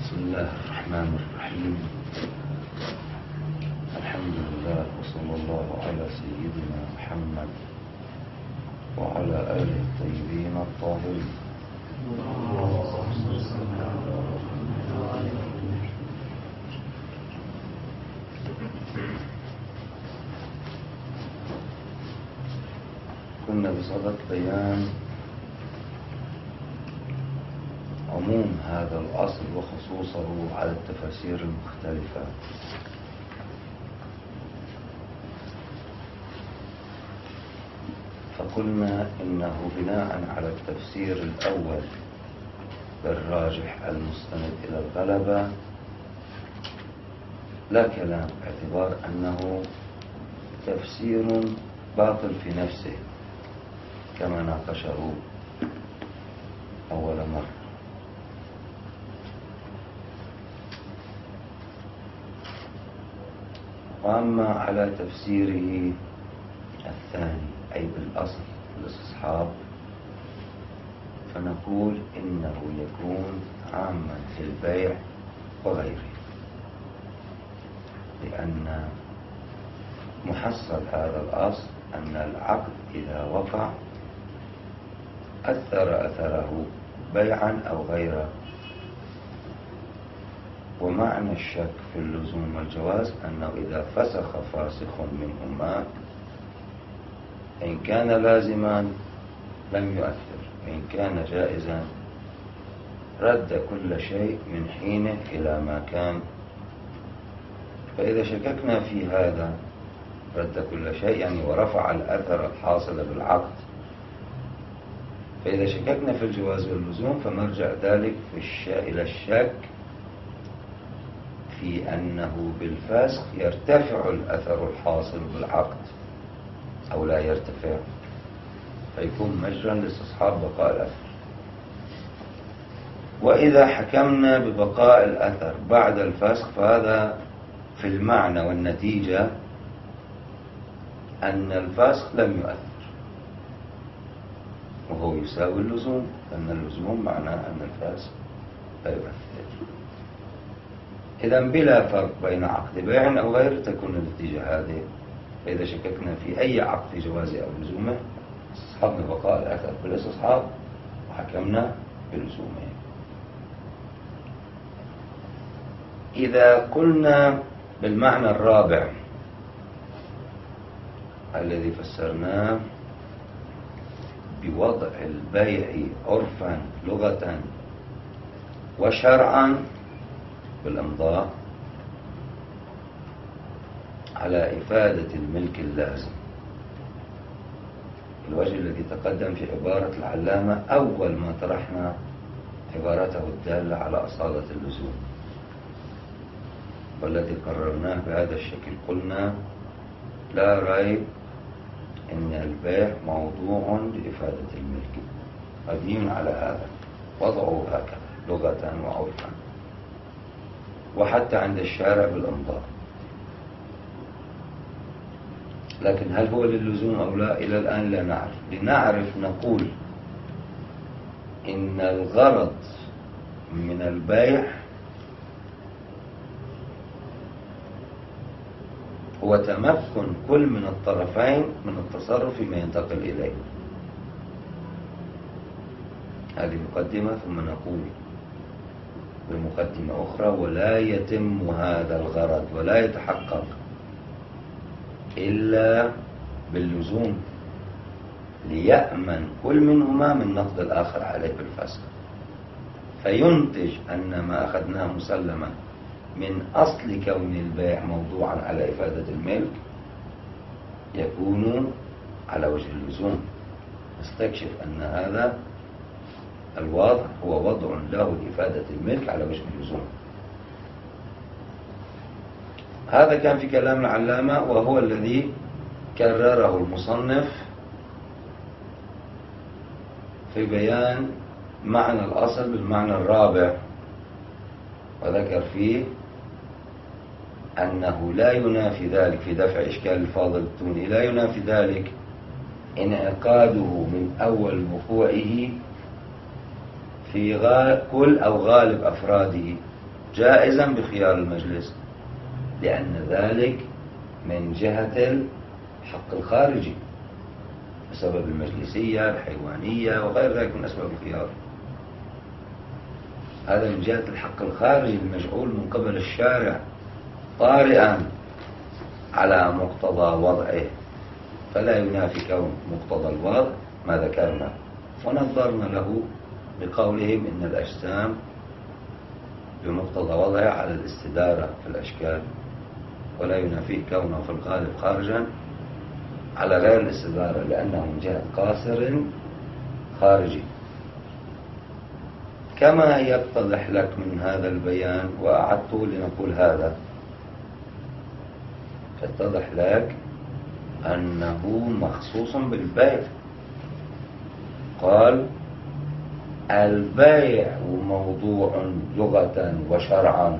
بسم الله الرحمن الرحيم. الحمد لله وصلى الله على سيدنا محمد وعلى آله الطيبين الطاهرين. كنا بصدد بيان عموم هذا الأصل وخصوصه على التفاسير المختلفة. فقلنا إنه بناء على التفسير الأول بالراجح المستند إلى الغلبة لا كلام، باعتبار أنه تفسير باطل في نفسه كما ناقشه أول مرة. وأما على تفسيره الثاني أي بالأصل الاستصحاب فنقول إنه يكون عاما في البيع وغيره، لأن محصل هذا الأصل أن العقد إذا وقع أثر أثره بيعا أو غيره. ومعنى الشك في اللزوم والجواز أنه إذا فسخ فاسخ منهما إن كان لازما لم يؤثر، وإن كان جائزا رد كل شيء من حينه إلى ما كان. فإذا شككنا في هذا رد كل شيء يعني ورفع الأثر الحاصل بالعقد. فإذا شككنا في الجواز واللزوم فمرجع ذلك إلى الشك في أنه بالفسخ يرتفع الأثر الحاصل بالعقد أو لا يرتفع، فيكون مجرا لاستصحاب بقاء الأثر. وإذا حكمنا ببقاء الأثر بعد الفسخ فهذا في المعنى والنتيجة أن الفسخ لم يؤثر، وهو يساوي اللزوم، لأن اللزوم معناه أن الفسخ لا يؤثر. إذا بلا فرق بين عقد بيع أو غيره تكون النتيجة هذه. فإذا شككنا في أي عقد جوازه أو لزومه استصحبنا بقاء الأثر بالاستصحاب وحكمنا بلزومه. إذا قلنا بالمعنى الرابع الذي فسرناه بوضع البيع عرفا لغة وشرعا بالإمضاء على إفادة الملك اللازم، الوجه الذي تقدم في عبارة العلامة أول ما طرحنا عبارته الدالة على أصالة اللزوم، والذي قررناه بهذا الشكل. قلنا لا ريب إن البيع موضوع لإفادة الملك مبني على هذا، وضعه هكذا لغة وعرفا، وحتى عند الشارع بالإمضاء. لكن هل هو للزوم أو لا إلى الآن لا نعرف. لنعرف نقول إن الغرض من البيع هو تمكن كل من الطرفين من التصرف فيما ينتقل إليه. هذه مقدمة، ثم نقول بمقدمة أخرى ولا يتم هذا الغرض ولا يتحقق إلا باللزوم، ليأمن كل منهما من نقد الآخر عليه بالفسخ، فينتج أن ما أخذناه مسلما من أصل كون البيع موضوعا على إفادة الملك يكون على وجه اللزوم. نستكشف أن هذا الوضع هو وضع له لإفادة الملك على وجه اللزوم. هذا كان في كلام العلامة، وهو الذي كرره المصنف في بيان معنى الأصل بالمعنى الرابع، وذكر فيه أنه لا ينافي ذلك في دفع إشكال الفاضل التوني، لا ينافي ذلك انعقاده من أول وقوعه في كل أو غالب أفراده جائزا بخيار المجلس، لأن ذلك من جهة الحق الخارجي بسبب المجلسية الحيوانية وغير ذلك من أسباب الخيار. هذا من جهة الحق الخارجي المجعول من قبل الشارع طارئا على مقتضى وضعه، فلا ينافي كون مقتضى الوضع ما ذكرنا. ونظرنا له بقولهم إن الأجسام بمقتضى وضعه على الاستدارة في الأشكال، ولا ينافي كونه في الغالب خارجا على غير الاستدارة، لأنه من جهة قاصر خارجي. كما يتضح لك من هذا البيان، وأعدته لنقول هذا، يتضح لك أنه مخصوص بالبيع. قال البيع موضوع لغة وشرعا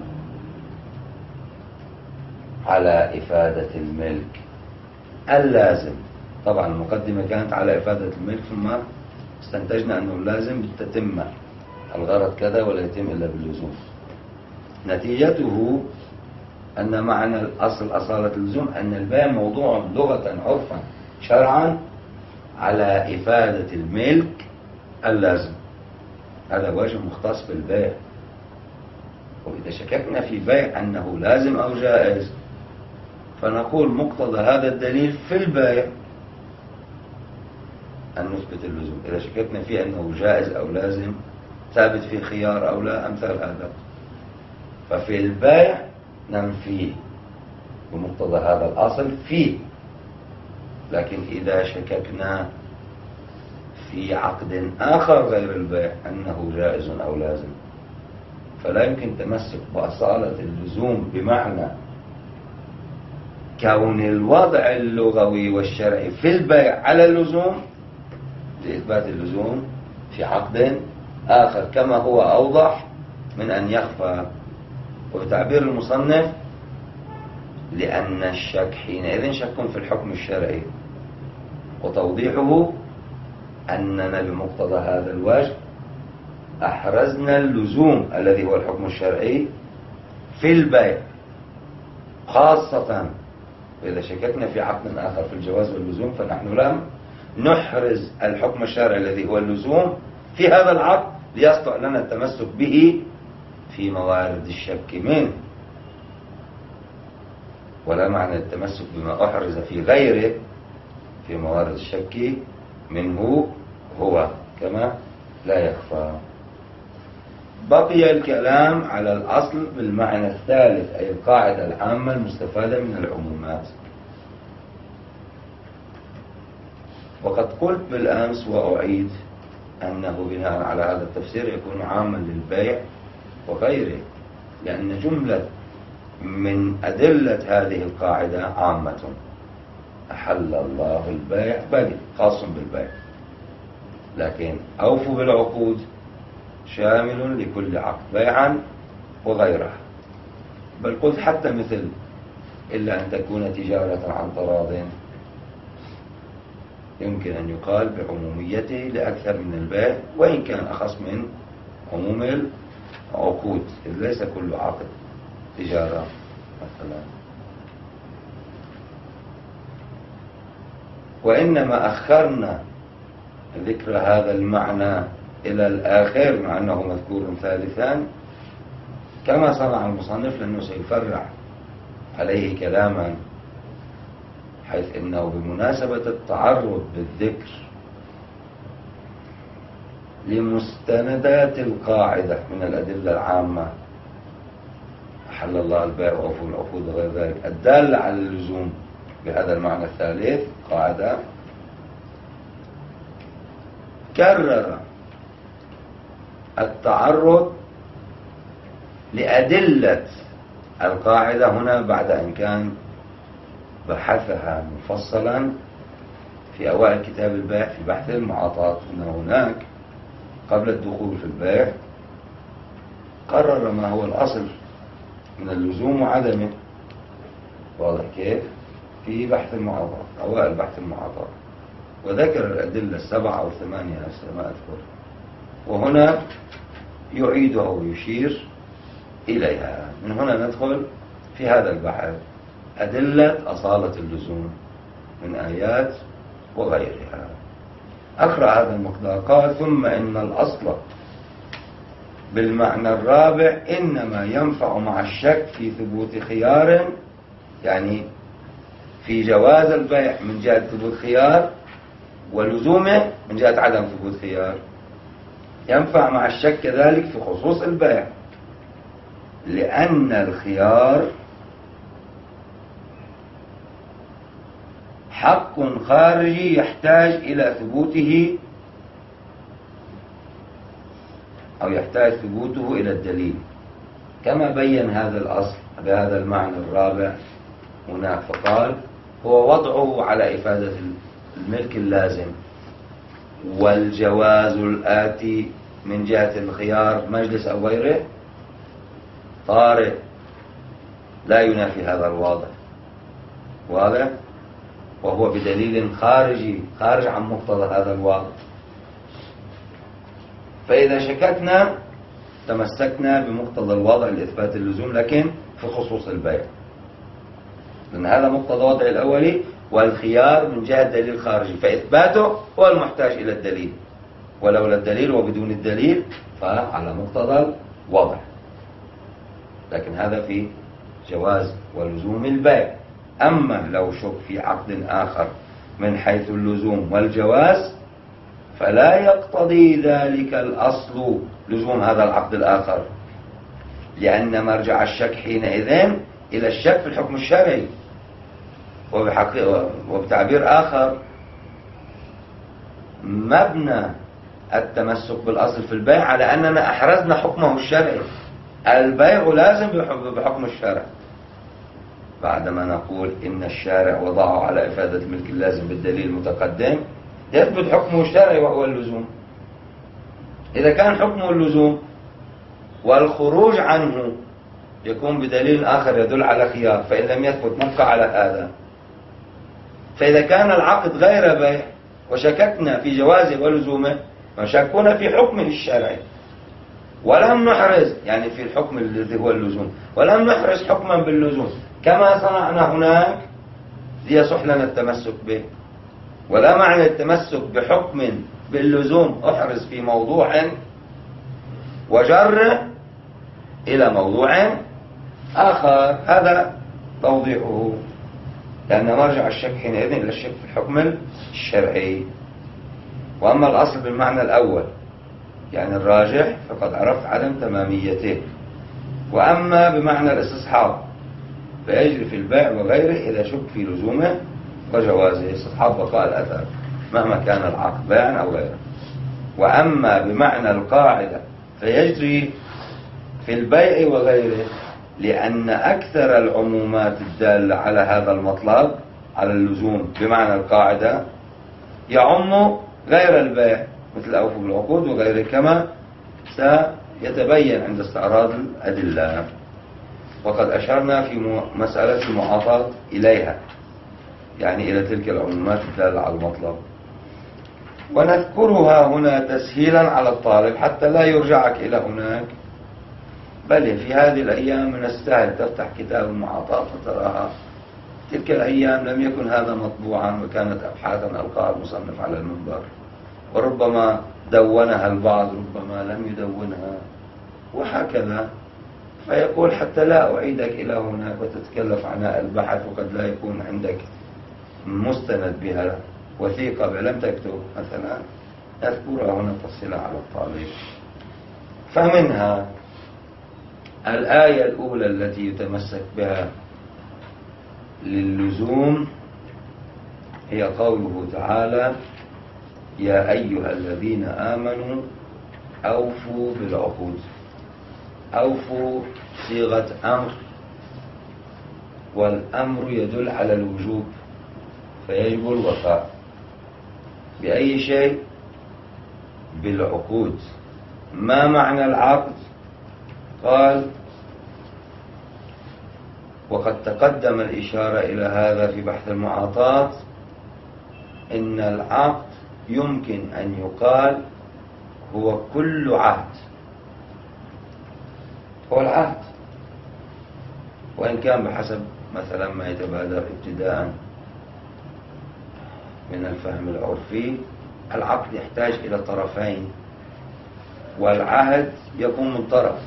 على إفادة الملك اللازم. طبعا المقدمة كانت على إفادة الملك، ثم استنتجنا أنه لازم بالتتمة، الغرض كذا ولا يتم إلا باللزوم. نتيجته أن معنى الأصل أصالة اللزوم أن البيع موضوع لغة عرفا شرعا على إفادة الملك اللازم. هذا وجه مختص بالبيع. وإذا شككنا في بيع أنه لازم أو جائز، فنقول مقتضى هذا الدليل في البيع أن نثبت اللزوم. إذا شككنا في أنه جائز أو لازم، ثابت في خيار أو لا، أمثال هذا. ففي البيع ننفيه بمقتضى هذا الأصل فيه. لكن إذا شككنا في عقد آخر غير البيع أنه جائز أو لازم، فلا يمكن تمسك بأصالة اللزوم بمعنى كون الوضع اللغوي والشرعي في البيع على اللزوم لإثبات اللزوم في عقد آخر، كما هو أوضح من أن يخفى. وبتعبير المصنف لأن الشك حينئذ شك في الحكم الشرعي، وتوضيحه أننا بمقتضى هذا الوجه أحرزنا اللزوم الذي هو الحكم الشرعي في البيع خاصة. وإذا شككنا في عقد آخر في الجواز واللزوم، فنحن لم نحرز الحكم الشرعي الذي هو اللزوم في هذا العقد ليسطع لنا التمسك به في موارد الشك منه. ولا معنى التمسك بما أحرز في غيره في موارد الشك منه هو، كما لا يخفى. بقي الكلام على الأصل بالمعنى الثالث، أي القاعدة العامة المستفادة من العمومات. وقد قلت بالأمس وأعيد أنه بناء على هذا التفسير يكون عاما للبيع وغيره، لأن جملة من أدلة هذه القاعدة عامة. أحل الله البيع بل خاص بالبيع، لكن أوفوا بالعقود شامل لكل عقد بيعا وغيره. بل قلت حتى مثل إلا أن تكون تجارة عن تراض يمكن أن يقال بعموميته لأكثر من البيع، وإن كان أخص من عموم العقود، إذ ليس كل عقد تجارة مثلا. وإنما أخرنا ذكر هذا المعنى إلى الآخر مع أنه مذكور ثالثا كما صنع المصنف، لأنه سيفرع عليه كلاما، حيث إنه بمناسبة التعرض بالذكر لمستندات القاعدة من الأدلة العامة أحل الله البيع وأوفوا العقود وغير ذلك الدالة على اللزوم بهذا المعنى الثالث قاعدة، كرر التعرض لأدلة القاعدة هنا بعد أن كان بحثها مفصلا في أوائل كتاب البيع في بحث المعاطاة. هناك قبل الدخول في البيع قرر ما هو الأصل من اللزوم وعدمه، واضح كيف؟ في بحث المعاطاة، أوائل بحث المعاطاة، وذكر الأدلة 7 أو 8 نفس ما أذكر. وهنا يعيدها ويشير إليها. من هنا ندخل في هذا البحث أدلة أصالة اللزوم من آيات وغيرها. أقرأ هذا المقدار. قال: ثم إن الأصل بالمعنى الرابع إنما ينفع مع الشك في ثبوت خيار، يعني في جواز البيع من جهة ثبوت خيار ولزومه من جهة عدم ثبوت خيار. ينفع مع الشك كذلك في خصوص البيع، لأن الخيار حق خارجي يحتاج إلى ثبوته، أو يحتاج ثبوته إلى الدليل، كما بين هذا الأصل بهذا المعنى الرابع هناك. فقال: هو وضعه على إفادة الملك اللازم والجواز الآتي من جهة الخيار مجلس أو غيره طارئ لا ينافي هذا الواضح، واضح، وهو بدليل خارجي خارج عن مقتضى هذا الواضح. فإذا شككنا تمسكنا بمقتضى الوضع لإثبات اللزوم، لكن في خصوص البيع، لأن هذا مقتضى وضع الأولي، والخيار من جهة دليل خارجي، فإثباته هو المحتاج إلى الدليل، ولولا الدليل وبدون الدليل فعلى مقتضى الوضع. لكن هذا في جواز ولزوم البيع. أما لو شك في عقد آخر من حيث اللزوم والجواز فلا يقتضي ذلك الأصل لزوم هذا العقد الآخر، لأن مرجع الشك حينئذ إلى الشك في الحكم الشرعي. وبتعبير آخر، مبنى التمسك بالأصل في البيع على أننا أحرزنا حكمه الشرعي. البيع لازم بحكم الشرع، بعدما نقول إن الشارع وضعه على إفادة الملك اللازم بالدليل المتقدم، يثبت حكمه الشرعي وهو اللزوم. إذا كان حكمه اللزوم والخروج عنه يكون بدليل آخر يدل على خيار، فإن لم يثبت نبقى على هذا. فإذا كان العقد غير بيع وشككنا في جوازه ولزومه، وشككنا في حكمه الشرعي ولم نحرز، يعني في الحكم الذي هو اللزوم، ولم نحرز حكما باللزوم كما صنعنا هناك، يصح لنا التمسك به. ولا معنى التمسك بحكم باللزوم أحرز في موضوع وجر إلى موضوع آخر. هذا توضيحه، لأن مرجع الشك حينئذ إلى الشك في الحكم الشرعي. وأما الأصل بالمعنى الأول يعني الراجح فقد عرفت عدم تماميته. وأما بمعنى الاستصحاب فيجري في البيع وغيره إذا شك في لزومه وجوازه، استصحاب بقاء الأثر مهما كان العقد بيعا أو غيره. وأما بمعنى القاعدة فيجري في البيع وغيره، لأن أكثر العمومات الدالة على هذا المطلب على اللزوم بمعنى القاعدة يعم غير البيع، مثل أوفوا بالعقود وغيره، كما سيتبين عند استعراض الأدلة. وقد أشرنا في مسألة المعاطاة إليها، يعني إلى تلك العمومات الدالة على المطلب، ونذكرها هنا تسهيلا على الطالب حتى لا يرجعك إلى هناك، بل في هذه الأيام من السهل تفتح كتاب المعاطاة فتراها. تلك الأيام لم يكن هذا مطبوعا، وكانت أبحاثا ألقاها المصنف على المنبر، وربما دونها البعض ربما لم يدونها، وهكذا. فيقول حتى لا أعيدك إلى هناك وتتكلف عناء البحث، وقد لا يكون عندك مستند بها وثيقة لم تكتب مثلا، أذكرها هنا تفصيلا على الطالب. فمنها الآية الأولى التي يتمسك بها للزوم هي قوله تعالى: يا أيها الذين آمنوا أوفوا بالعقود. أوفوا صيغة أمر، والأمر يدل على الوجوب، فيجب الوفاء بأي شيء؟ بالعقود. ما معنى العقد؟ قال: وقد تقدم الإشارة إلى هذا في بحث المعاطاة، إن العقد يمكن أن يقال هو كل عهد، هو العهد وإن كان بحسب مثلا ما يتبادر ابتداء من الفهم العرفي العقد يحتاج إلى طرفين، والعهد يكون من طرف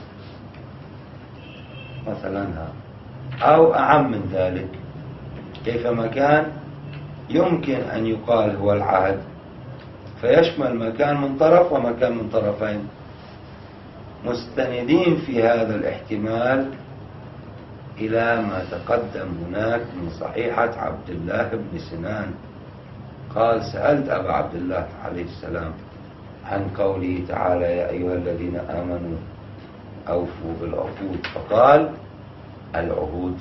مثلا، أو أعم من ذلك، كيفما كان يمكن أن يقال هو العهد فيشمل مكان من طرف ومكان من طرفين، مستندين في هذا الاحتمال إلى ما تقدم هناك من صحيحة عبد الله بن سنان. قال: سألت أبا عبد الله عليه السلام عن قوله تعالى: يا أيها الذين آمنوا أوفوا بالعقود، فقال: العهود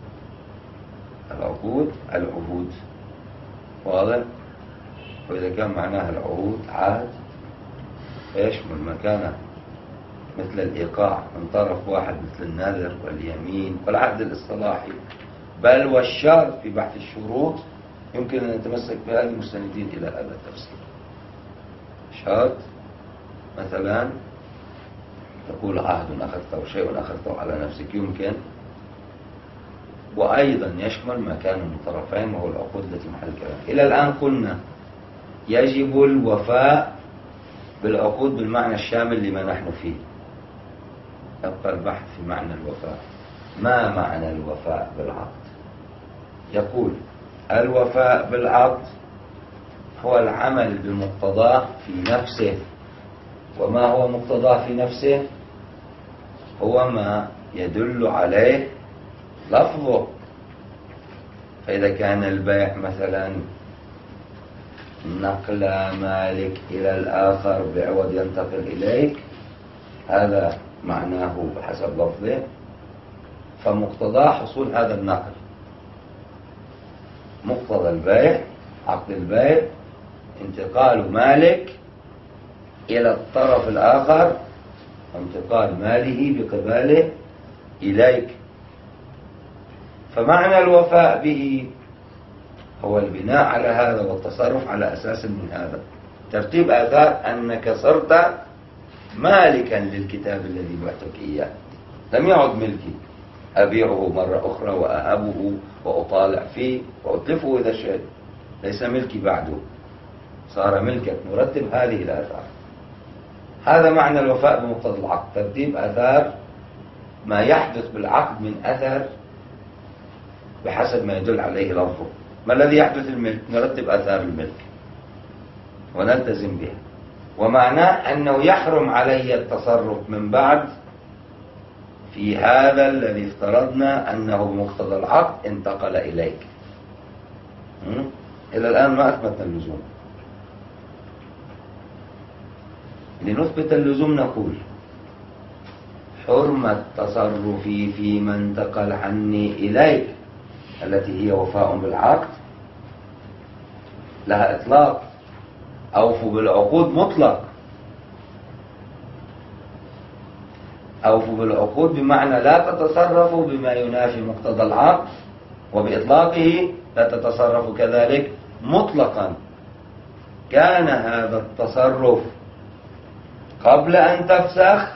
العقود العهود. واضح؟ وإذا كان معناها العهود عهد فيشمل مكانه مثل الإيقاع من طرف واحد مثل النذر واليمين والعهد الاصطلاحي، بل والشرط في بحث الشروط يمكن أن نتمسك بهذه المستندين إلى هذا التفسير. شرط مثلا تقول عهد أخذته، شيء أخذته على نفسك، يمكن، وأيضا يشمل مكان من طرفين وهو العقود التي محل الكلام. إلى الآن قلنا يجب الوفاء بالعقود بالمعنى الشامل لما نحن فيه. يبقى البحث في معنى الوفاء. ما معنى الوفاء بالعقد؟ يقول: الوفاء بالعقد هو العمل بمقتضاه في نفسه. وما هو مقتضاه في نفسه؟ هو ما يدل عليه لفظه. فإذا كان البيع مثلا نقل مالك إلى الآخر بعوض ينتقل إليك، هذا معناه بحسب لفظه، فمقتضى حصول هذا النقل. مقتضى البيع، عقد البيع، انتقال مالك إلى الطرف الآخر، انتقال ماله بقباله إليك. فمعنى الوفاء به هو البناء على هذا والتصرف على أساس من هذا، ترتيب آثار أنك صرت مالكا للكتاب الذي بعتك إياه، لم يعد ملكي، أبيعه مرة أخرى وأهبه وأطالع فيه وأتلفه إذا شئت، ليس ملكي بعده، صار ملكك. نرتب هذه الآثار. هذا معنى الوفاء بمقتضى العقد، ترتيب آثار ما يحدث بالعقد من أثر بحسب ما يدل عليه لفظه. ما الذي يحدث الملك؟ نرتب آثار الملك ونلتزم بها. ومعناه أنه يحرم علي التصرف من بعد في هذا الذي افترضنا أنه بمقتضى العقد انتقل إليك. إلى الآن ما أثبتنا اللزوم. لنثبت اللزوم نقول: حرمة تصرفي فيما انتقل عني إليك التي هي وفاء بالعقد لها إطلاق. أوفوا بالعقود مطلق. أوفوا بالعقود بمعنى لا تتصرفوا بما ينافي مقتضى العقد، وبإطلاقه لا تتصرفوا كذلك مطلقا. كان هذا التصرف قبل أن تفسخ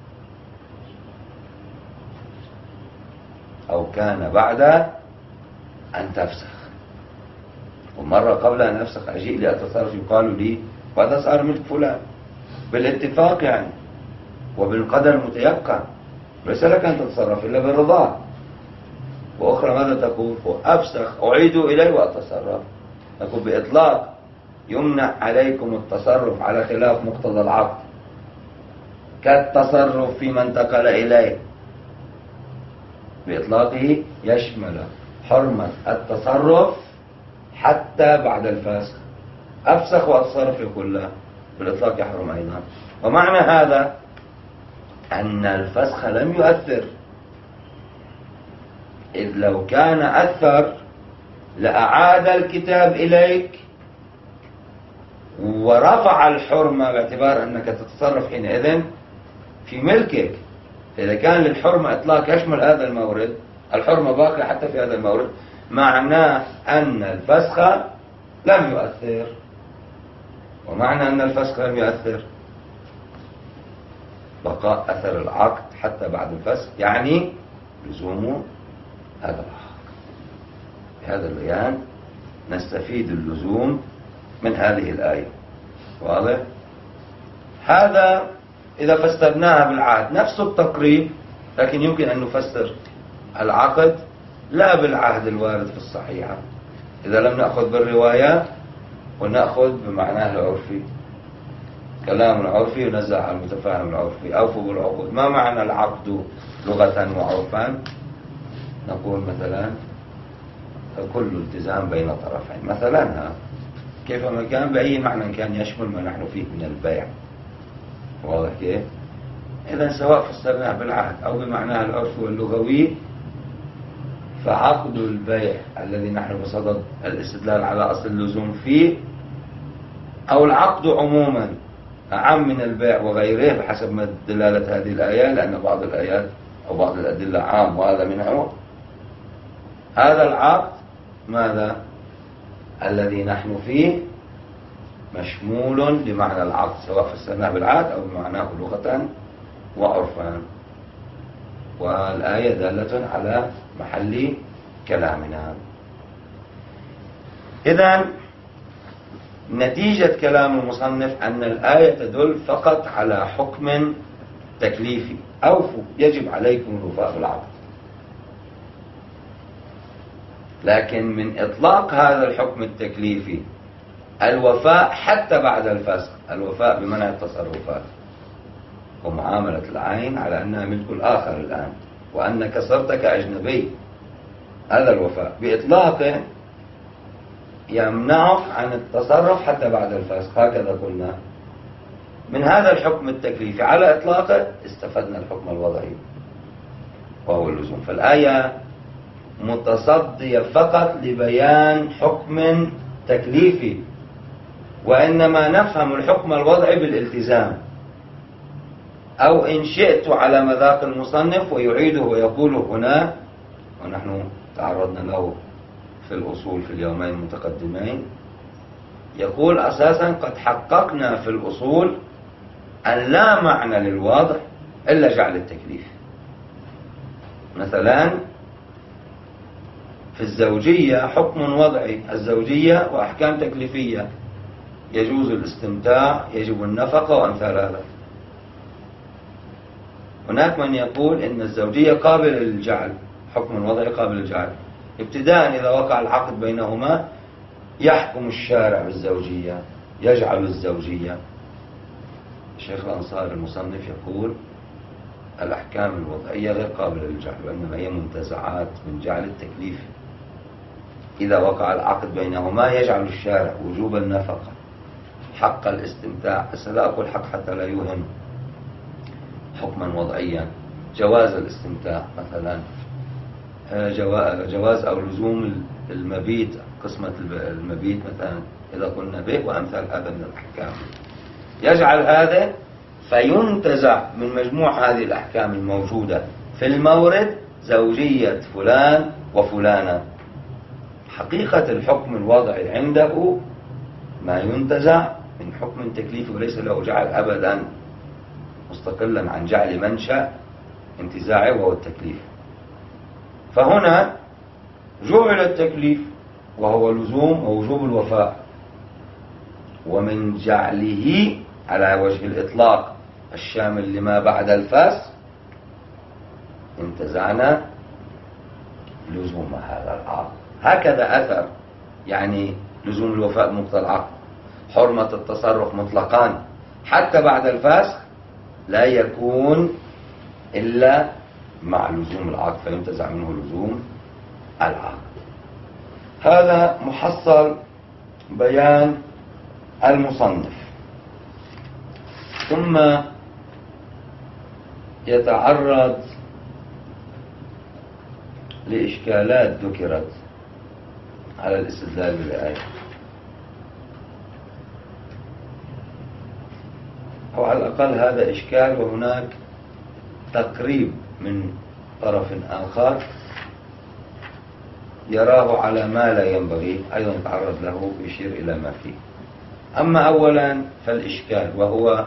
أو كان بعد أن تفسخ. ومرة قبل أن أفسخ أجيء لأتصرف يقال لي وهذا صار ملك فلان بالاتفاق يعني وبالقدر المتيقن، ليس لك أن تتصرف إلا بالرضا. وأخرى ماذا تقول؟ أفسخ أعيد إليه وأتصرف. نقول بإطلاق يمنع عليكم التصرف على خلاف مقتضى العقد كالتصرف فيما انتقل إليه. بإطلاقه يشمل حرمة التصرف حتى بعد الفسخ. أفسخ وأتصرف يقول لا، بالإطلاق يحرم أيضا. ومعنى هذا أن الفسخ لم يؤثر، إذ لو كان أثر لأعاد الكتاب إليك ورفع الحرمة باعتبار أنك تتصرف حينئذ في ملكك. إذا كان للحرمة إطلاق يشمل هذا المورد، الحرمة باقية حتى في هذا المورد، معناه أن الفسخ لم يؤثر. ومعنى أن الفسخ لم يؤثر بقاء أثر العقد حتى بعد الفسخ، يعني لزوم هذا العقد. بهذا البيان نستفيد اللزوم من هذه الآية. واضح؟ هذا إذا فسرناها بالعهد نفس التقريب، لكن يمكن أن نفسر العقد لا بالعهد الوارد في الصحيحة إذا لم نأخذ بالروايات ونأخذ بمعناه العرفي. كلام العرفي ينزع على المتفاهم العرفي. أوفوا بالعقود. ما معنى العقد لغة وعرفا؟ نقول مثلا كل التزام بين طرفين مثلا، كيفما كان بأي معنى كان يشمل ما نحن فيه من البيع. واضح كيف؟ إذن سواء فسرناه بالعهد أو بمعناه العرفي واللغوي، فعقد البيع الذي نحن بصدد الاستدلال على أصل اللزوم فيه، أو العقد عموما أعم من البيع وغيره بحسب ما دلالة هذه الآية، لأن بعض الآيات أو بعض الأدلة عام وهذا منه. هذا العقد ماذا؟ الذي نحن فيه مشمول بمعنى العقد سواء فسرناه بالعقد أو بمعناه لغة وعرفا. والآية دالة على محل كلامنا. إذن نتيجة كلام المصنف أن الآية تدل فقط على حكم تكليفي. أوفوا، يجب عليكم الوفاء بالعقد. لكن من إطلاق هذا الحكم التكليفي الوفاء حتى بعد الفسخ، الوفاء بمنع التصرفات ومعاملة العين على أنها ملك الآخر الآن، وأنك صرت كأجنبي. هذا الوفاء بإطلاقه يمنعك عن التصرف حتى بعد الفسخ. هكذا قلنا. من هذا الحكم التكليفي على إطلاقه استفدنا الحكم الوضعي وهو اللزوم. فالآية متصدية فقط لبيان حكم تكليفي، وإنما نفهم الحكم الوضعي بالالتزام، أو إن شئت على مذاق المصنف ويعيده ويقول هنا، ونحن تعرضنا له في الأصول في اليومين المتقدمين، يقول أساسا قد حققنا في الأصول أن لا معنى للوضع إلا جعل التكليف. مثلا في الزوجية حكم وضعي، الزوجية وأحكام تكليفية، يجوز الاستمتاع، يجب النفقة وأمثال هذا. هناك من يقول إن الزوجية قابلة للجعل، حكم وضعي قابل للجعل. ابتداء إذا وقع العقد بينهما يحكم الشارع بالزوجية، يجعل الزوجية. الشيخ الأنصاري المصنف يقول الأحكام الوضعية غير قابلة للجعل، وإنما هي منتزعات من جعل التكليف. إذا وقع العقد بينهما يجعل الشارع وجوب النفقة، حق الاستمتاع، بس لا أقول حق حتى لا يوهم، حكما وضعيا، جواز الاستمتاع مثلا، جواز أو لزوم المبيت، قسمة المبيت مثلا إذا قلنا به، وأمثال هذا من الأحكام. يجعل هذا فينتزع من مجموع هذه الأحكام الموجودة في المورد زوجية فلان وفلانة. حقيقة الحكم الوضعي عنده ما ينتزع من حكم تكليفي وليس له جعل أبدا، مستقلا عن جعل منشأ انتزاعه وهو التكليف. فهنا جعل التكليف وهو لزوم ووجوب الوفاء، ومن جعله على وجه الإطلاق الشامل لما بعد الفسخ انتزعنا لزوم هذا العقد. هكذا أثر، يعني لزوم الوفاء مقتضى العقد، حرمة التصرف مطلقا حتى بعد الفسخ لا يكون إلا مع لزوم العقد، فينتزع منه لزوم العقد. هذا محصل بيان المصنف. ثم يتعرض لإشكالات ذكرت على الاستدلال بالآية، أو على الأقل هذا إشكال وهناك تقريب من طرف آخر يراه على ما لا ينبغي أيضا يتعرض له ويشير إلى ما فيه. أما أولا فالإشكال وهو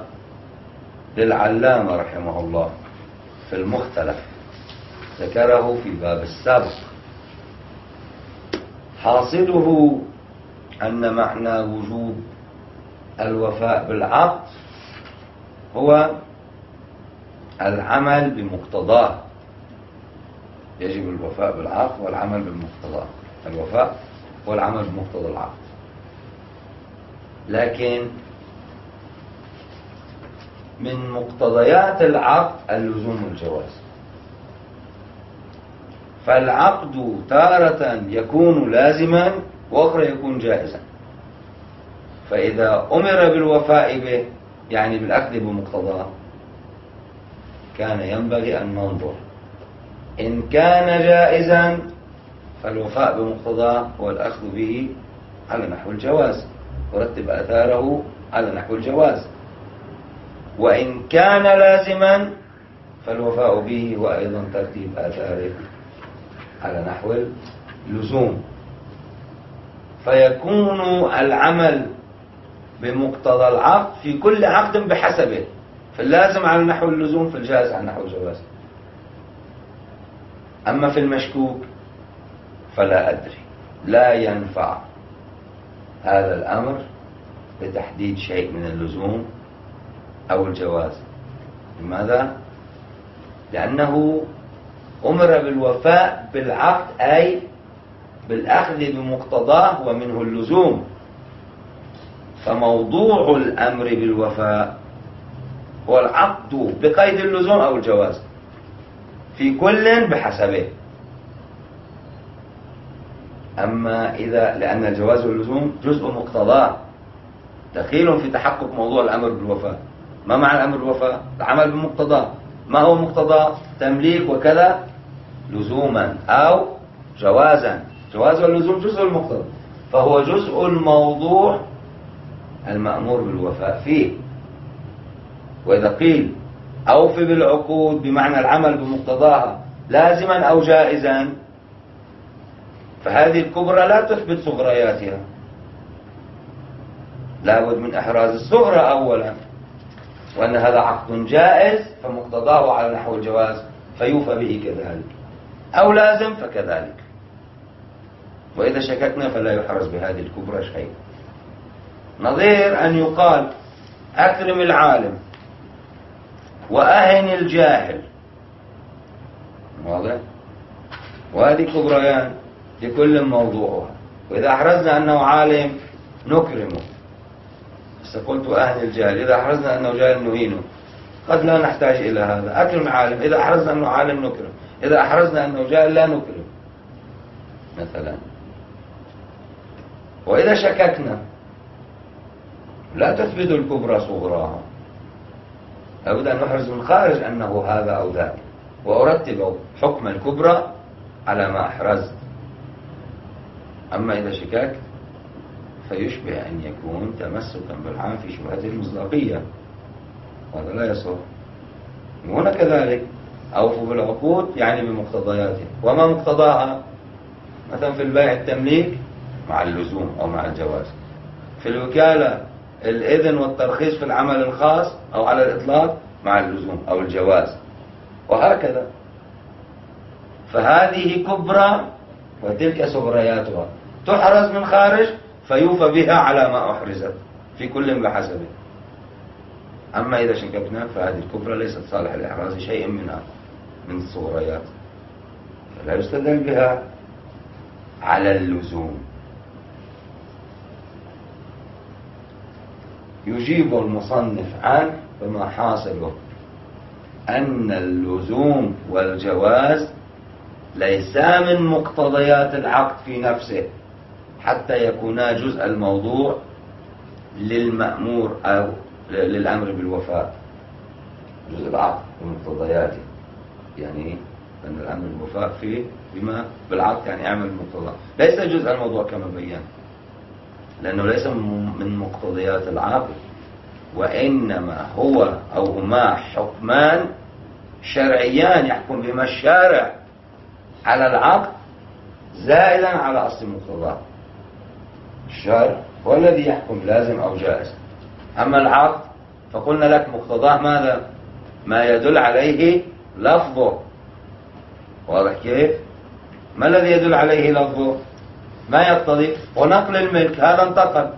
للعلامة رحمه الله في المختلف، ذكره في باب السابق حاصله أن معنى وجوب الوفاء بالعقد هو العمل بمقتضاه. يجب الوفاء بالعقد والعمل بمقتضاه. الوفاء والعمل بمقتضى العقد. لكن من مقتضيات العقد اللزوم والجواز، فالعقد تارة يكون لازما وأخرى يكون جائزا. فإذا أمر بالوفاء به يعني بالأخذ بمقتضاه كان ينبغي أن ننظر إن كان جائزا فالوفاء بمقتضاه هو الأخذ به على نحو الجواز ورتب آثاره على نحو الجواز، وإن كان لازما فالوفاء به هو أيضا ترتيب آثاره على نحو اللزوم. فيكون العمل بمقتضى العقد في كل عقد بحسبه، في اللازم على نحو اللزوم، في الجائز على نحو الجواز. أما في المشكوك فلا أدري، لا ينفع هذا الأمر بتحديد شيء من اللزوم أو الجواز. لماذا؟ لأنه أمر بالوفاء بالعقد أي بالأخذ بمقتضاه ومنه اللزوم، فموضوع الأمر بالوفاء هو العقد بقيد اللزوم أو الجواز في كل بحسبه. أما إذا لأن الجواز واللزوم جزء مقتضاه دخيل في تحقق موضوع الأمر بالوفاء. ما معنى الأمر بالوفاء؟ العمل بمقتضاه. ما هو مقتضاه؟ تمليك وكذا لزوما أو جوازا. جواز واللزوم جزء المقتضى، فهو جزء الموضوع المأمور بالوفاء فيه. وإذا قيل أوف بالعقود بمعنى العمل بمقتضاها لازما أو جائزا، فهذه الكبرى لا تثبت صغرياتها، لا بد من إحراز الصغرى أولا، وأن هذا عقد جائز فمقتضاه على نحو الجواز فيوفى به كذلك، أو لازم فكذلك. وإذا شككنا فلا يحرز بهذه الكبرى شيء. نظير أن يقال أكرم العالم وأهن الجاهل، واضح؟ وهذه كبريان لكل موضوعها. وإذا أحرزنا أنه عالم نكرمه، بس قلت أهن الجاهل. إذا أحرزنا أنه جاهل نهينه، قد لا نحتاج إلى هذا. أكرم العالم، إذا أحرزنا أنه عالم نكرم، إذا أحرزنا أنه جاهل لا نكرم مثلا. وإذا شككنا لا تثبت الكبرى صغراها، لابد أن نحرز من خارج أنه هذا أو ذاك، وأرتب حكم الكبرى على ما أحرزت. أما إذا شككت فيشبه أن يكون تمسكا بالعام في شبهة المصداقية، وهذا لا يصح. وهنا كذلك أوفوا بالعقود يعني بمقتضياتها. وما مقتضاها؟ مثلا في البيع التمليك مع اللزوم أو مع الجواز، في الوكالة الإذن والترخيص في العمل الخاص أو على الإطلاق مع اللزوم أو الجواز، وهكذا. فهذه كبرى وتلك صغرياتها، تحرز من خارج فيوفى بها على ما أحرزت في كل بحسبه. أما إذا شككنا فهذه الكبرى ليست صالح لإحراز شيء منها من الصغريات، فلا يستدل بها على اللزوم. يجيب المصنف عنه فما حاصله أن اللزوم والجواز ليسا من مقتضيات العقد في نفسه حتى يكونا جزء الموضوع للمأمور أو للأمر بالوفاء، جزء العقد ومقتضياته. يعني أن الأمر بالوفاء فيه بما بالعقد يعني يعمل المقتضى، ليس جزء الموضوع كما بيان، لأنه ليس من مقتضيات العقد، وإنما هو أو هما حكمان شرعيان يحكم بهما الشارع على العقد زائدا على أصل مقتضاه. الشارع هو الذي يحكم لازم أو جائز. أما العقد فقلنا لك مقتضاه ماذا؟ ما يدل عليه لفظه. واضح كيف؟ ما الذي يدل عليه لفظه؟ ما يقتضي، ونقل الملك هذا انتقل.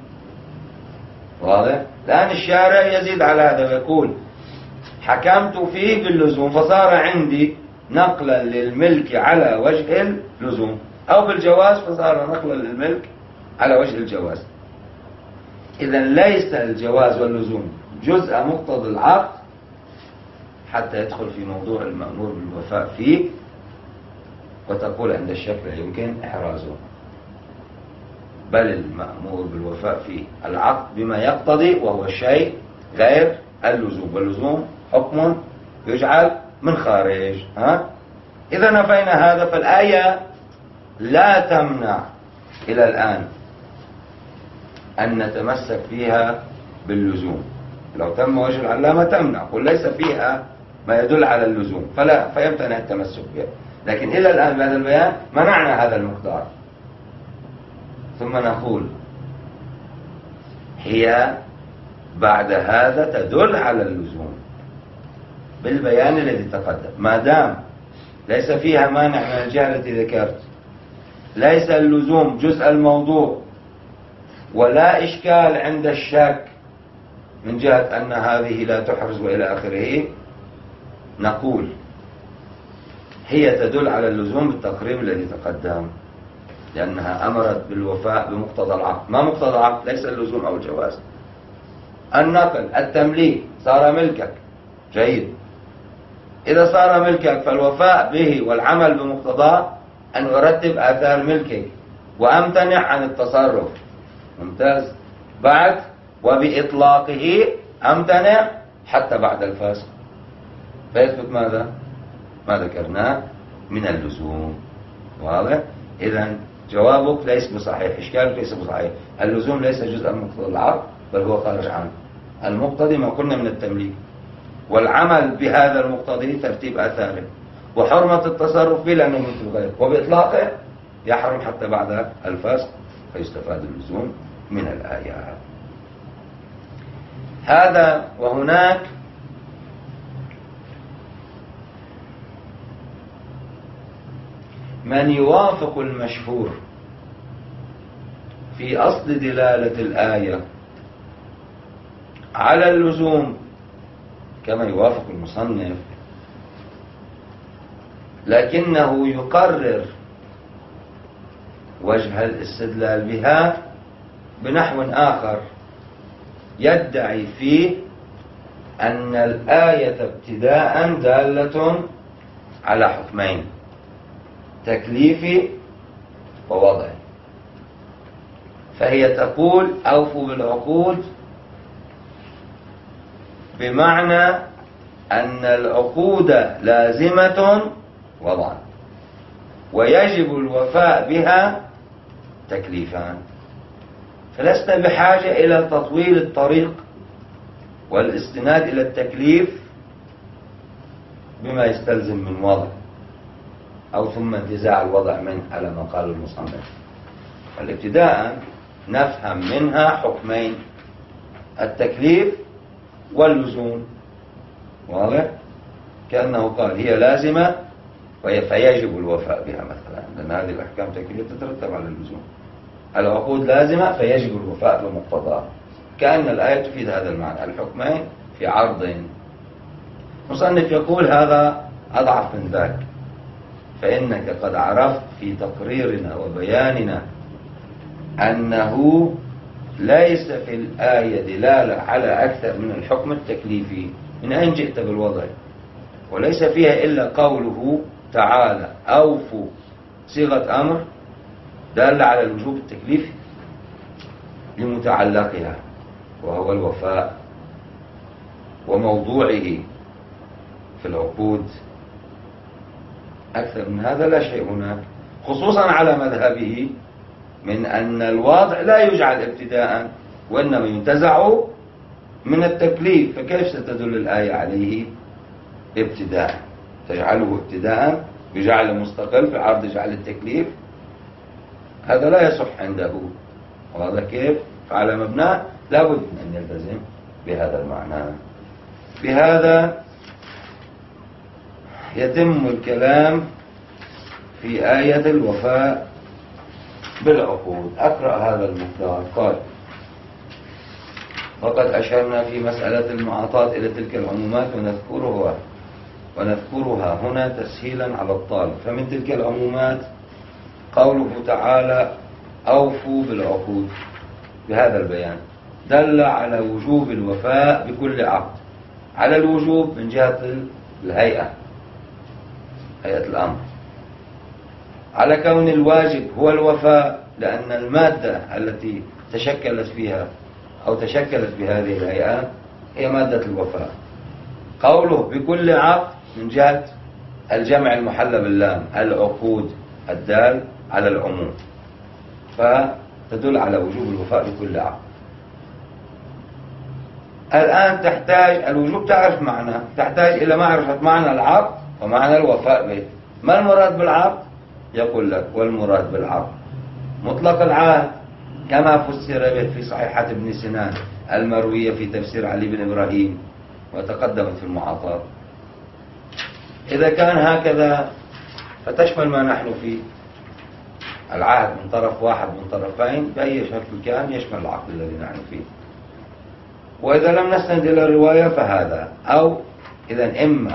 واضح؟ الآن الشارع يزيد على هذا ويقول حكمت فيه باللزوم، فصار عندي نقلا للملك على وجه اللزوم، أو بالجواز فصار نقلا للملك على وجه الجواز. إذا ليس الجواز واللزوم جزء مقتضى العقد حتى يدخل في موضوع المأمور بالوفاء فيه وتقول عند الشك لا يمكن إحرازه، بل المأمور بالوفاء فيه العقد بما يقتضي وهو الشيء غير اللزوم، واللزوم حكم يجعل من خارج. إذا نفينا هذا فالآية لا تمنع إلى الآن أن نتمسك فيها باللزوم. لو تم وجه العلامة تمنع، قل ليس فيها ما يدل على اللزوم فلا، فيمتنع التمسك بها. لكن إلى الآن بهذا البيان منعنا هذا المقدار، ثم نقول هي بعد هذا تدل على اللزوم بالبيان الذي تقدم. ما دام ليس فيها مانع من الجهة التي ذكرت، ليس اللزوم جزء الموضوع، ولا إشكال عند الشك من جهة أن هذه لا تحرز وإلى آخره، نقول هي تدل على اللزوم بالتقريب الذي تقدم، لأنها أمرت بالوفاء بمقتضى العقد. ما مقتضى العقد؟ ليس اللزوم أو الجواز، النقل، التمليك، صار ملكك. جيد، إذا صار ملكك فالوفاء به والعمل بمقتضاه أن أرتب آثار ملكك وأمتنع عن التصرف. ممتاز. بعد وبإطلاقه أمتنع حتى بعد الفسخ، فيثبت ماذا؟ ما ذكرناه من اللزوم. واضح؟ إذن جوابك ليس بصحيح، إشكالك ليس بصحيح. اللزوم ليس جزءا من مقتضى العقد، بل هو خارج عنه. المقتضي ما قلنا من التمليك، والعمل بهذا المقتضي ترتيب آثاره، وحرمة التصرف به لأنه مثل غيره، وبإطلاقه يحرم حتى بعد الفسخ، فيستفاد اللزوم من الآيات. هذا. وهناك من يوافق المشهور في أصل دلالة الآية على اللزوم كما يوافق المصنف، لكنه يقرر وجه الاستدلال بها بنحو آخر، يدعي فيه أن الآية ابتداء دالة على حكمين: تكليفي ووضعي. فهي تقول أوفوا بالعقود، بمعنى أن العقود لازمة وضعا، ويجب الوفاء بها تكليفان، فلست بحاجة إلى تطويل الطريق والاستناد إلى التكليف بما يستلزم من وضع أو ثم انتزاع الوضع منه على ما قال المصنف. فالابتداء نفهم منها حكمين: التكليف واللزوم. واضح؟ كأنه قال هي لازمة فيجب الوفاء بها مثلا، لأن هذه الأحكام التكليفية تترتب على اللزوم. العقود لازمة فيجب الوفاء بمقتضاها، كأن الآية تفيد هذا المعنى، الحكمين في عرض. مصنف يقول هذا أضعف من ذاك، فإنك قد عرفت في تقريرنا وبياننا أنه ليس في الآية دلالة على أكثر من الحكم التكليفي. من أين جئت بالوضع؟ وليس فيها إلا قوله تعالى أوفوا، صيغة أمر دالة على الوجوب التكليفي لمتعلقها وهو الوفاء وموضوعه في العقود. أكثر من هذا لا شيء هناك، خصوصا على مذهبه من أن الوضع لا يجعل ابتداء وإنما ينتزع من التكليف. فكيف ستدل الآية عليه ابتداء؟ تجعله ابتداء بجعل مستقل في عرض جعل التكليف؟ هذا لا يصح عنده. وهذا كيف؟ فعلى مبناه لا بد من أن يلتزم بهذا المعنى. بهذا يتم الكلام في آية الوفاء بالعقود. أقرأ هذا المقدار. قال: وقد أشرنا في مسألة المعاطاة إلى تلك العمومات ونذكرها هنا تسهيلا على الطالب. فمن تلك العمومات قوله تعالى: أوفوا بالعقود. بهذا البيان دل على وجوب الوفاء بكل عقد، على الوجوب من جهة الهيئة، هيئة الأمر، على كون الواجب هو الوفاء لأن المادة التي تشكلت فيها أو تشكلت بهذه الهيئة هي مادة الوفاء. قوله بكل عقد من جهة الجمع المحلى باللام، العقود، الدال على العموم، فتدل على وجوب الوفاء بكل عقد. الآن تحتاج الوجوب تعرف معنى، تحتاج إلى معرفة معنى العقد ومعنى الوفاء به. ما المراد بالعقد؟ يقول لك: والمراد بالعقد مطلق العهد كما فسر به في صحيحة ابن سنان المروية في تفسير علي بن إبراهيم وتقدمت في المعاطاة. إذا كان هكذا فتشمل ما نحن فيه، العهد من طرف واحد من طرفين بأي شكل كان يشمل العقد الذي نحن فيه. وإذا لم نستند إلى الرواية فهذا، أو إذا إما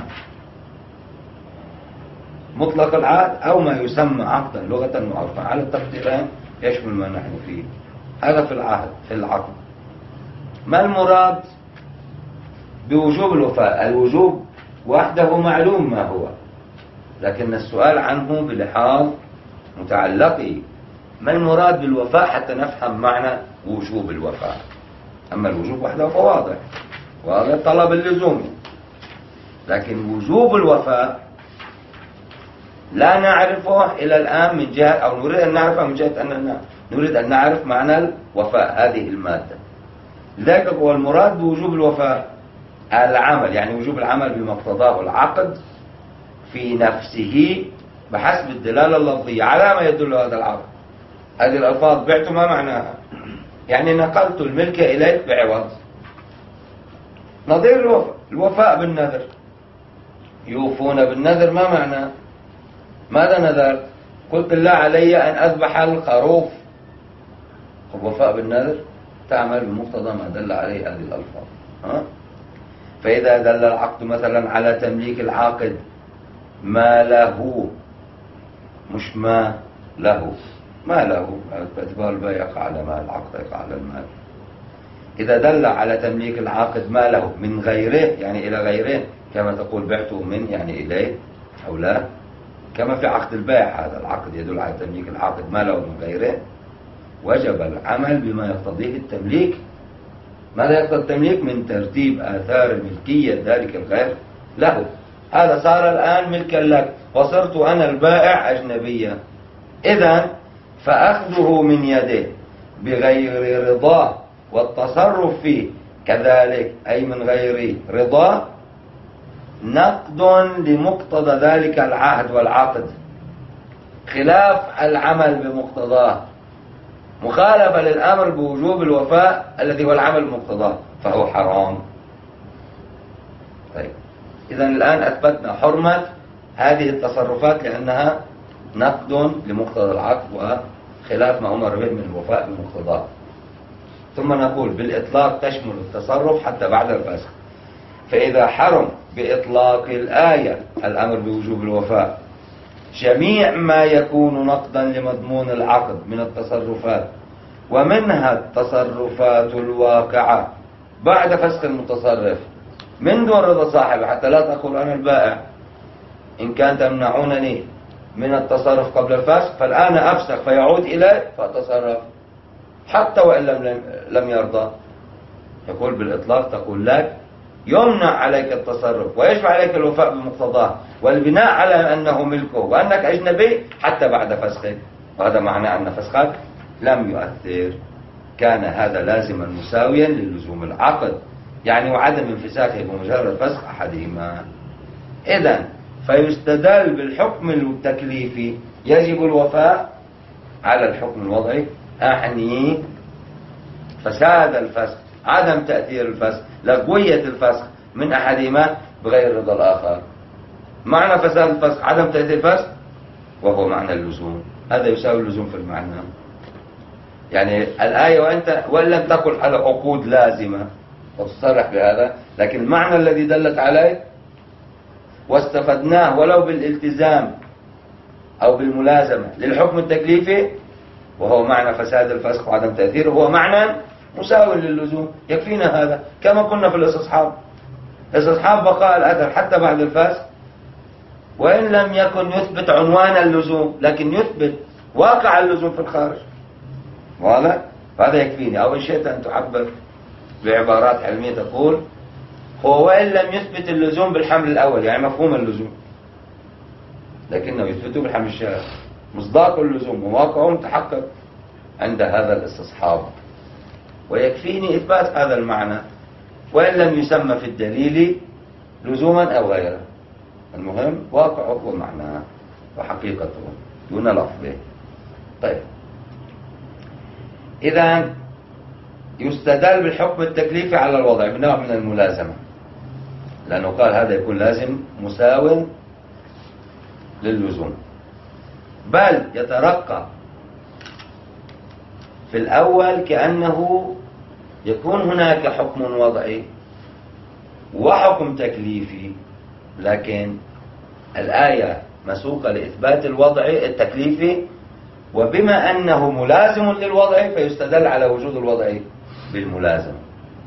مطلق العهد أو ما يسمى عقدا لغة معرفة على التقديرين يشمل ما نحن فيه. هذا في العهد. في العقد ما المراد بوجوب الوفاء؟ الوجوب وحده معلوم ما هو، لكن السؤال عنه بلحاظ متعلقه. ما المراد بالوفاء حتى نفهم معنى وجوب الوفاء. أما الوجوب وحده فواضح، وهذا طلب اللزوم، لكن وجوب الوفاء لا نعرفه إلى الآن من جهة، أو نريد أن نعرفه من جهة أننا نريد أن نعرف معنى الوفاء، هذه المادة. لذلك هو المراد بوجوب الوفاء العمل، يعني وجوب العمل بمقتضاه العقد في نفسه بحسب الدلالة اللفظية على ما يدل هذا العقد. هذه الألفاظ بعت ما معناها؟ يعني نقلت الملك إليك بعوض. نظير الوفاء بالنذر، يوفون بالنذر ما معنى؟ ماذا نذر؟ قلت الله علي أن أذبح الخروف. الوفاء بالنذر تعمل بمقتضى ما دل عليه هذه الألفاظ. فإذا دل العقد مثلا على تمليك العاقد ما له، مش ما له، ما له باعتبار البيع يقع على مال، العقد يقع على المال. إذا دل على تمليك العاقد ما له من غيره، يعني إلى غيره، كما تقول بعته من يعني إليه أو لا، كما في عقد البيع، هذا العقد يدل على تمليك العاقد ما له من غيره، وجب العمل بما يقتضيه التمليك. ماذا يقتضي التمليك؟ من ترتيب آثار ملكية ذلك الغير له. هذا صار الآن ملكا لك، وصرت أنا البائع أجنبيا. إذن فأخذه من يده بغير رضاه والتصرف فيه كذلك أي من غير رضاه نقد لمقتضى ذلك العهد والعقد، خلاف العمل بمقتضاه، مخالفة للأمر بوجوب الوفاء الذي هو العمل بمقتضاه، فهو حرام. طيب، إذن الآن أثبتنا حرمة هذه التصرفات لأنها نقد لمقتضى العقد وخلاف ما أمر به من الوفاء بمقتضاه. ثم نقول بالإطلاق تشمل التصرف حتى بعد الفسخ. فإذا حرم بإطلاق الآية الأمر بوجوب الوفاء جميع ما يكون نقدا لمضمون العقد من التصرفات، ومنها التصرفات الواقعة بعد فسخ المتصرف من دون رضا صاحبه، حتى لا تقول أنا البائع إن كان تمنعونني من التصرف قبل الفسخ فالآن أفسخ فيعود إلي فأتصرف حتى وإن لم يرضى. يقول بالإطلاق تقول لك يمنع عليك التصرف ويجب عليك الوفاء بمقتضاه والبناء على أنه ملكه وأنك أجنبي حتى بعد فسخه، وهذا معنى أن فسخك لم يؤثر. كان هذا لازما مساويا للزوم العقد، يعني وعدم انفساخه بمجرد فسخ أحدهما. إذن فيستدل بالحكم التكليفي يجب الوفاء على الحكم الوضعي، أعني فساد الفسخ، عدم تأثير الفسخ، لغوية الفسخ من أحدهما بغير رضا الآخر. معنى فساد الفسخ عدم تأثير الفسخ، وهو معنى اللزوم، هذا يساوي اللزوم في المعنى. يعني الآية وإن لم تقل على عقود لازمة وتصرح بهذا، لكن المعنى الذي دلت عليه واستفدناه ولو بالالتزام أو بالملازمة للحكم التكليفي، وهو معنى فساد الفسق وعدم تأثيره، هو معنى مساو للزوم، يكفينا هذا. كما كنا في الاستصحاب، استصحاب بقاء الأثر حتى بعد الفسق، وإن لم يكن يثبت عنوان اللزوم لكن يثبت واقع اللزوم في الخارج. واضح؟ هذا يكفيني. أو إن شئت أن تعبر بعبارات علمية تقول هو وإن لم يثبت اللزوم بالحمل الأول، يعني مفهوم اللزوم، لكنه يثبته بالحمل الشارع، مصداق اللزوم وواقعه متحقق عند هذا الاستصحاب، ويكفيني إثبات هذا المعنى وإن لم يسمى في الدليل لزوما أو غيره. المهم واقعه ومعناه وحقيقته دون لفظه. طيب، إذا يستدل بالحكم التكليفي على الوضع بنوع من الملازمة، لأنه قال هذا يكون لازم مساو للزوم، بل يترقى في الأول كأنه يكون هناك حكم وضعي وحكم تكليفي، لكن الآية مسوقة لإثبات الوضع التكليفي، وبما أنه ملازم للوضع فيستدل على وجود الوضع بالملازمة.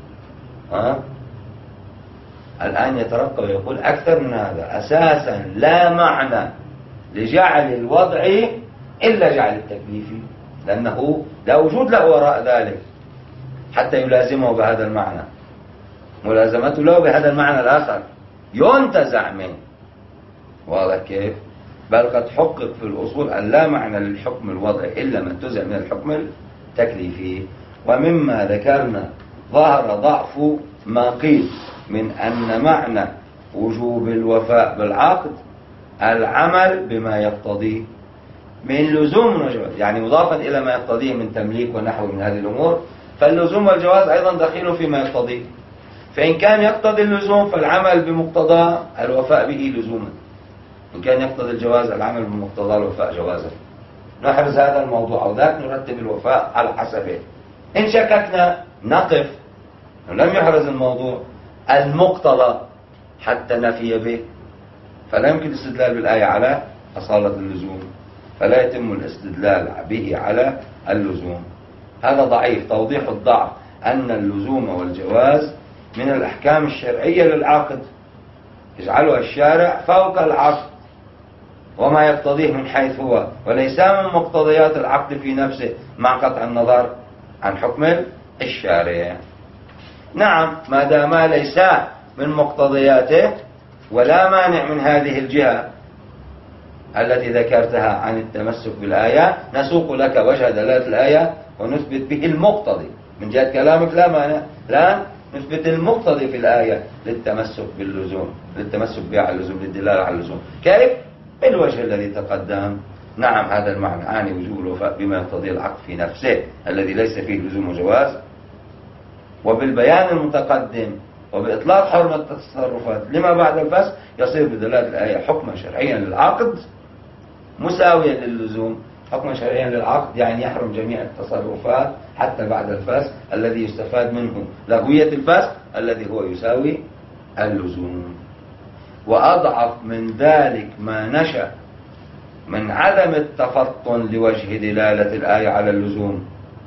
الآن يترقى ويقول أكثر من هذا، أساسا لا معنى لجعل الوضع إلا جعل التكليفي، لأنه لا وجود له وراء ذلك حتى يلازمه بهذا المعنى. ملازمته له بهذا المعنى الآخر ينتزع منه. واضح كيف؟ بل قد حقق في الأصول أن لا معنى للحكم الوضعي إلا ما انتزع من الحكم التكليفي. ومما ذكرنا ظهر ضعف ما قيل من أن معنى وجوب الوفاء بالعقد العمل بما يقتضيه من لزوم وجواز، يعني مضافا إلى ما يقتضيه من تمليك ونحو من هذه الأمور، فاللزوم والجواز أيضا دخيل فيما يقتضيه. فإن كان يقتضي اللزوم فالعمل بمقتضى الوفاء به لزوما، إن كان يقتضي الجواز العمل بمقتضى الوفاء جوازا. نحرز هذا الموضوع أو ذاك، نرتب الوفاء على حسبه. إن شككنا نقف، لم يحرز الموضوع المقتضى حتى نفي به، فلا يمكن الاستدلال بالآية على أصالة اللزوم، فلا يتم الاستدلال به على اللزوم. هذا ضعيف. توضيح الضعف أن اللزوم والجواز من الأحكام الشرعية للعقد، يجعلها الشارع فوق العقد وما يقتضيه من حيث هو، وليس من مقتضيات العقد في نفسه مع قطع النظر عن حكم الشارع. نعم، ما دام ليس من مقتضياته ولا مانع من هذه الجهة التي ذكرتها عن التمسك بالآية، نسوق لك وجه دلالة الآية ونثبت به المقتضي. من جهة كلامك لا مانع، لا نثبت المقتضي في الآية للتمسك باللزوم، للتمسك بها على اللزوم، للدلالة على اللزوم. كيف؟ بالوجه الذي تقدم. نعم، هذا المعنى أعني وجوب الوفاء بما يقتضيه العقد في نفسه الذي ليس فيه لزوم وجواز، وبالبيان المتقدم وبإطلاق حرمة التصرفات لما بعد الفسق يصير بدلالة الآية حكما شرعيا للعقد مساويا للزوم. حكما شرعيا للعقد يعني يحرم جميع التصرفات حتى بعد الفسق الذي يستفاد منه لغوية الفسق الذي هو يساوي اللزوم. وأضعف من ذلك ما نشأ من عدم التفطن لوجه دلالة الآية على اللزوم،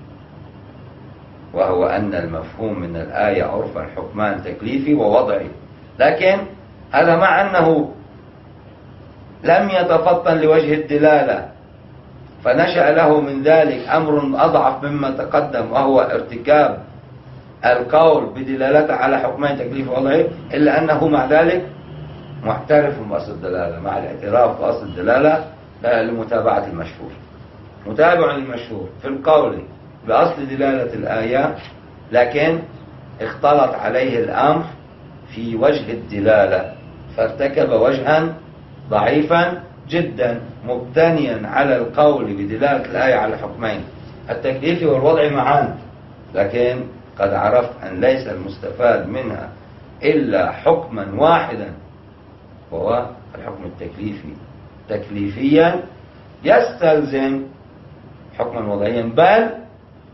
وهو أن المفهوم من الآية عرفا حكمان تكليفي ووضعي، لكن هذا مع أنه لم يتفطن لوجه الدلالة فنشأ له من ذلك أمر أضعف مما تقدم، وهو ارتكاب القول بدلالته على حكمان تكليفي ووضعي، إلا أنه مع ذلك معترف بأصل الدلالة، مع الاعتراف بأصل الدلالة لمتابعة المشهور، متابع للمشهور في القول بأصل دلالة الآية، لكن اختلط عليه الأمر في وجه الدلالة فارتكب وجها ضعيفا جدا مبتنيا على القول بدلالة الآية على حكمين التكليفي والوضع معا، لكن قد عرفت أن ليس المستفاد منها إلا حكما واحدا وهو الحكم التكليفي، تكليفيا يستلزم حكما وضعيا، بل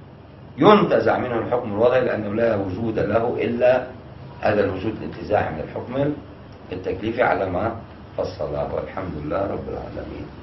ينتزع منه الحكم الوضعي لأنه لا وجود له إلا هذا الوجود الانتزاعي من الحكم التكليفي على ما فصله. والحمد لله رب العالمين.